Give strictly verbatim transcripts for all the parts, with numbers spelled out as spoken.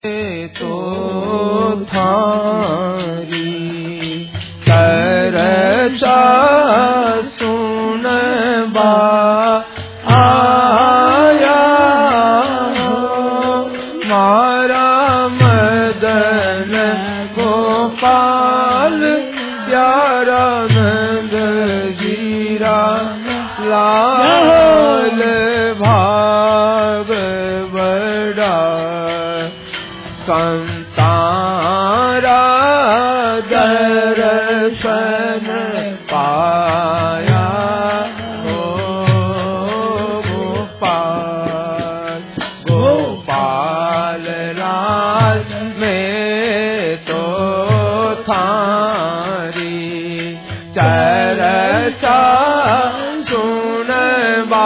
तो थारी चर्चा सुनबा आया मारा मदन गोपाल प्यारा नंद जीरा लाल भाग बड़ा संतारा दर्शन पाया हो गोपाल गोपाल लाल में तो थारी चर्चा सुनबा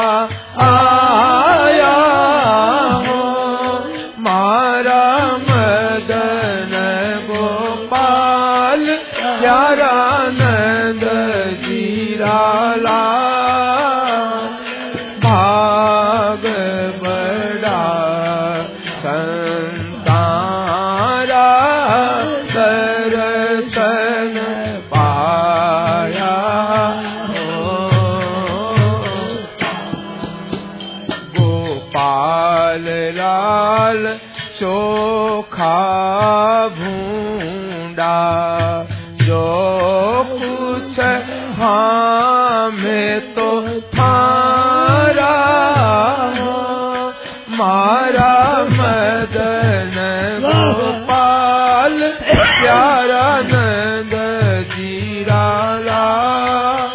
आया हो मारा मदन गोपाल प्यारा नंद जीरा लाल भाग बड़ा संतारा दर्शन पाया हो गोपाल लाल चोखा भूंडा जो कुछ हाँ में तो थारा मारा मदन गोपाल प्यारा नंद जीरा लाल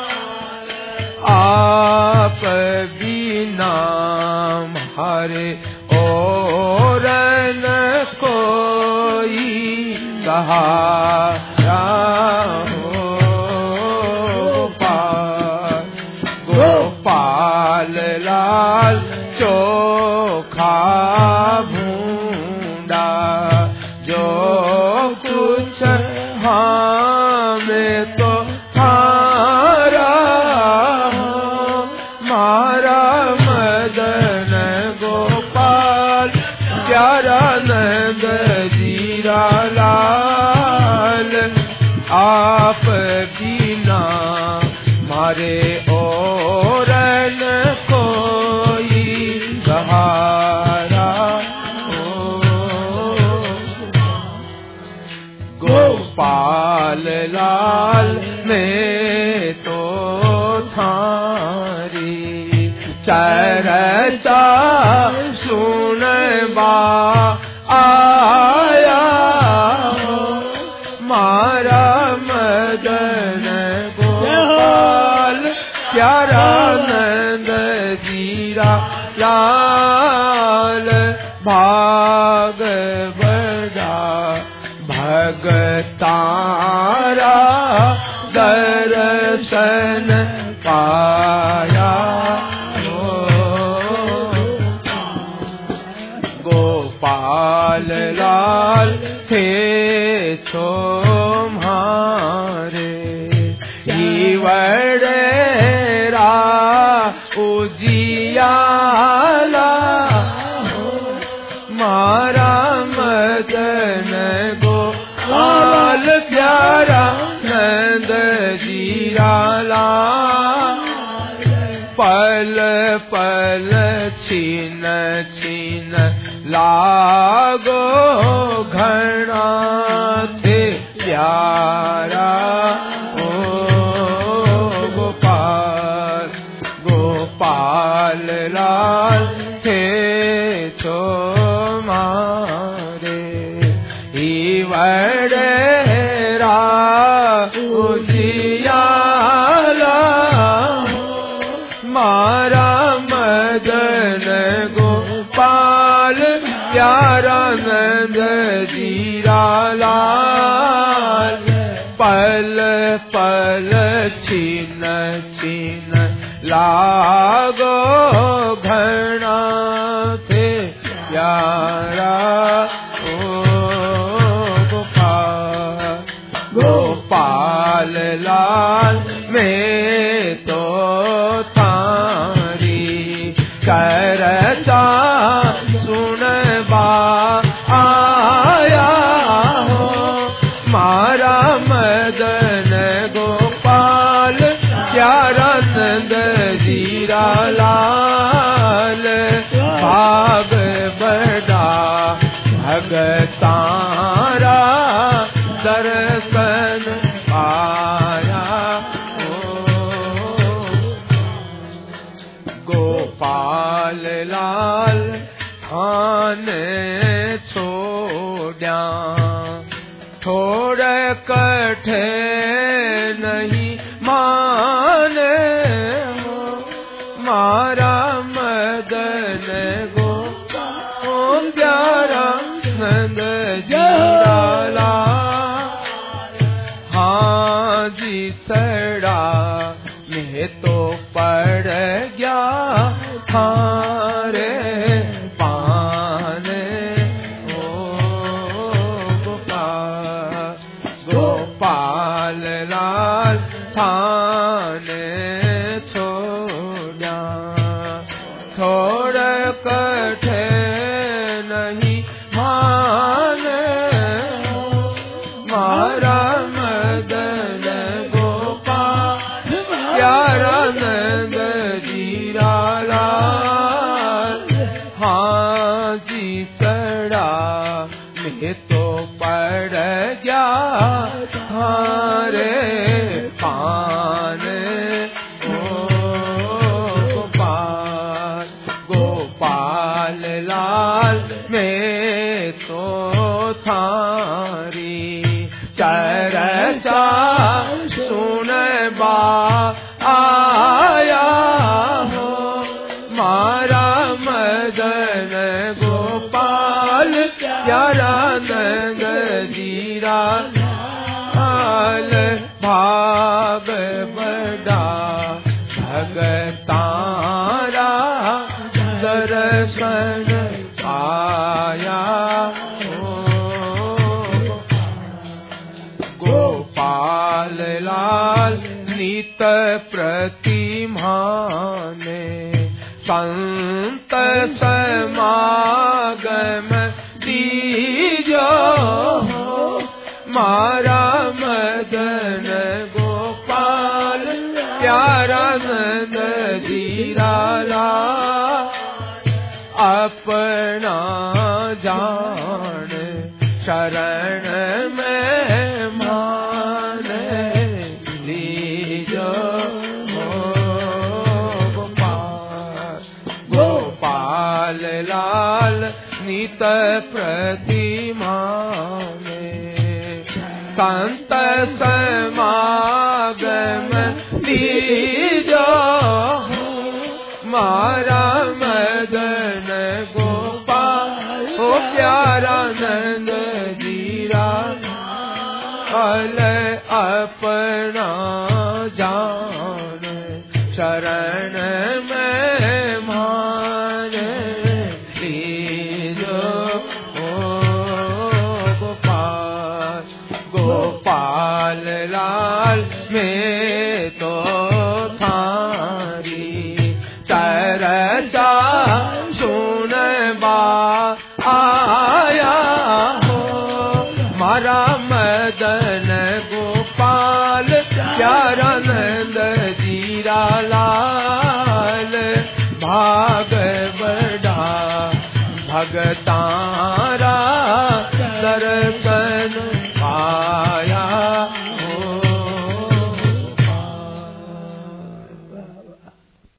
आप बिना हरे और न कोई सहारा हो गोपाल गोपाल लाल चोखा भूंडा जो कुछ हाँ में तो थारा मारा मदन गोपाल प्यारा नंद जीरा लाल आप बिना मारे और न कोई सहारा हो गोपाल लाल में तो थारी चर्चा सुनबा आया हो मारा मदन गोपाल प्यारा नंद जीरा लाल भाग बड़ा भगतारा दर्शन पाया गोपाल लाल थे तुम्हारे वडेरा उजियाला मारा मदन गोपाल प्यारा नंद जीरा लाल पल पल छीन छीन लागो घना थे प्यारा ओ गोपाल गोपाल लाल थे तुम्हारे वडेरा उजियाला मारा मदन गोपाल प्यारा नंद जीरा लाल पल पल छीन छीन लागो घना थे प्यारा ओ गोपाल गोपाल लाल में तो थारी चर्चा सुनबा आ भगतारा दर्शन आया हो। गोपाल लाल थाने छोड़ा थोड़े कठे नहीं माने हो। मारा मदन गो प्यारा नंद जीराला हाँ जी सड़ा में तो पड़ गया थारे पाने ओ गोपाल गोपाल लाल थाने छोड़ा थोड़ा कठे नहीं माने मारा मदन गोपाल प्यारा नंद जीराला हाँ जी सड़ा में तो पड़ गया थारे पाने ओ गोपाल गोपाल लाल में तो थारी चर्चा सुन बा आया हो। मारा मदन गोपाल प्यारा नंद जीरा भाग बड़ा भगतारा दर्शन आया हो। गोपाल लाल नित प्रतिमाने संत समागम दीजो हो। मारा मदन गोपाल प्यारा नंद जीराला अपना जान शरण में मान लीजो हो। गोपाल गोपाल लाल नित प्रतिमा संत समागम दीजो मारा मदन गोपाल ओ प्यारा नंद जीरा अल अपना जान शरण में मान लीजो ओ गोपाल गोपाल लाल में तो थारी चर्चा सुन बा आया हो। मारा मदन गोपाल प्यारा नंद जीरा लाल भाग बड़ा भगतारा दर्शन पाया।